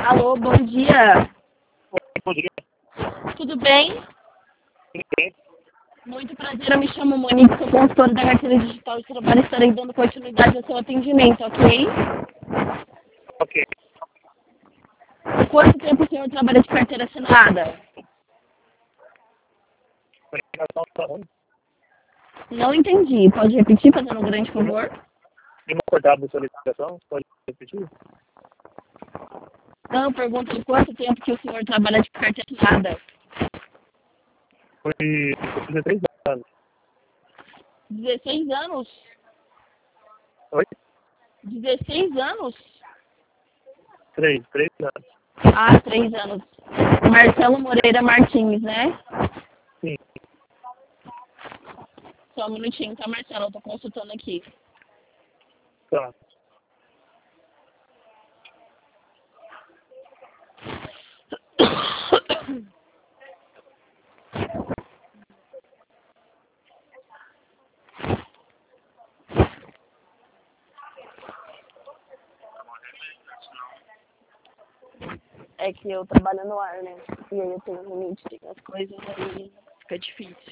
Alô, bom dia. Bom dia. Tudo bem? Tudo bem? Muito prazer, eu me chamo Monique, sou consultora da carteira digital de trabalho e estarei dando continuidade ao seu atendimento, ok? Ok. Quanto tempo o senhor trabalha de carteira assinada? Comunicação está ruim. Não entendi. Pode repetir, fazendo um grande favor? Tem uma cortada da sua ligação? Pode repetir? Não, eu pergunto de quanto tempo que o senhor trabalha de carteira assinada? Foi 13 anos. 16 anos? Oi? 16 anos? 3 anos. Ah, 3 anos. Marcelo Moreira Martins, né? Sim. Só um minutinho, tá, Marcelo? Eu tô consultando aqui. Tá. É que eu trabalho no ar, né? E aí eu tenho limite de as coisas, aí fica difícil.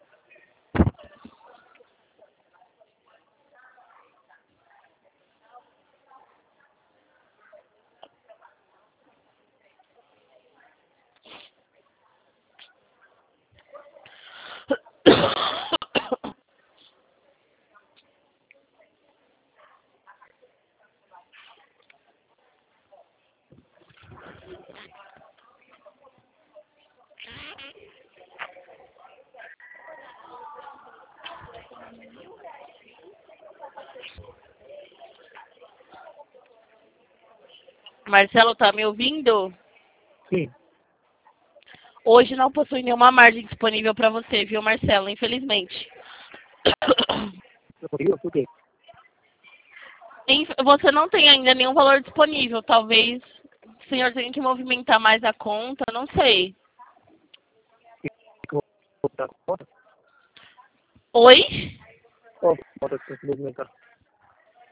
Marcelo, tá me ouvindo? Sim. Hoje não possui nenhuma margem disponível para você, viu, Marcelo? Infelizmente. Por quê? Você não tem ainda nenhum valor disponível. Talvez o senhor tenha que movimentar mais a conta, não sei. Vou dar conta? Oi? Qual conta que tem que movimentar?